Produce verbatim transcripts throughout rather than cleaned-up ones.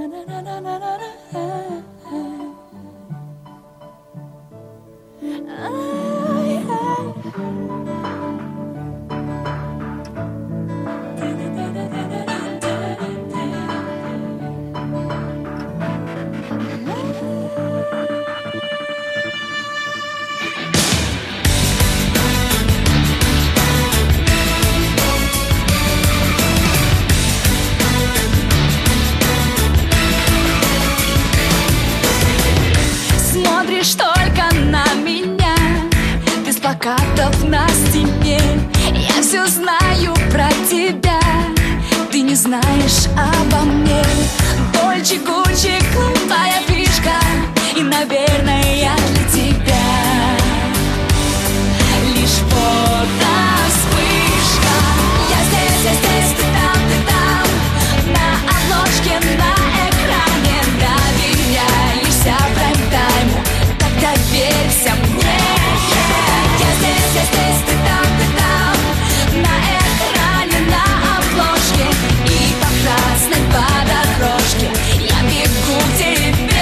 Смотришь только на меня, без плакатов на стене. Я все знаю про тебя, ты не знаешь обо мне. Дольче Гуччи, глупая фишка, и, наверное, я для тебя лишь фото вспышка. Я здесь, я здесь, ты там, ты там, на обложке, на экране. Доверяешься прайм-тайму, так доверься мне. Я здесь, я здесь, ты там, ты там, на экране, на обложке, и по красной по дорожке я бегу к тебе.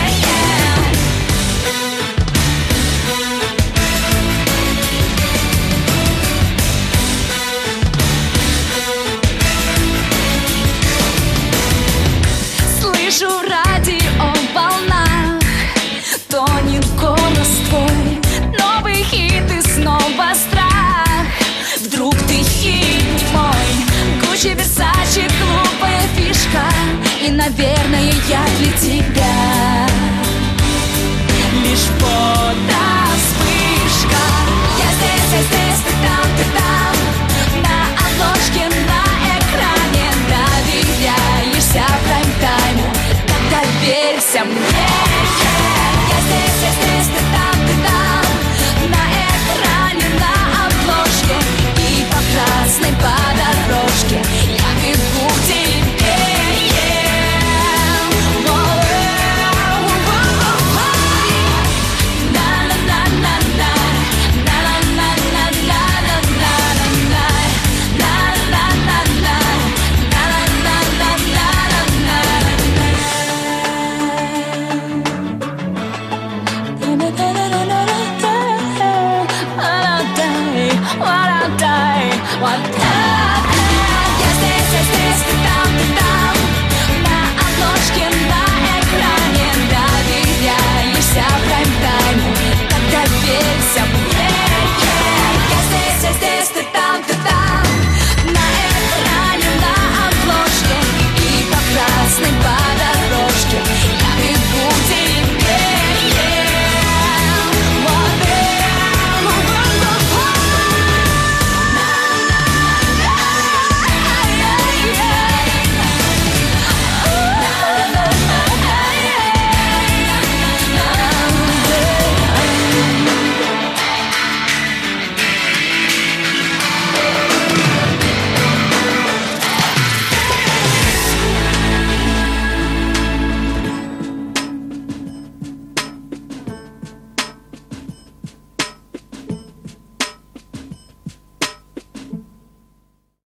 Слышу в радио волнах, тонет голос твой, новый хит и снова страх. Вдруг ты хит мой, Гуччи, Версаче, глупая фишка, и, наверное, я для тебя лишь фото вспышка. Я здесь, я здесь, ты там, ты там, на обложке, на экране. Доверяешься прайм-тайму, так доверься мне.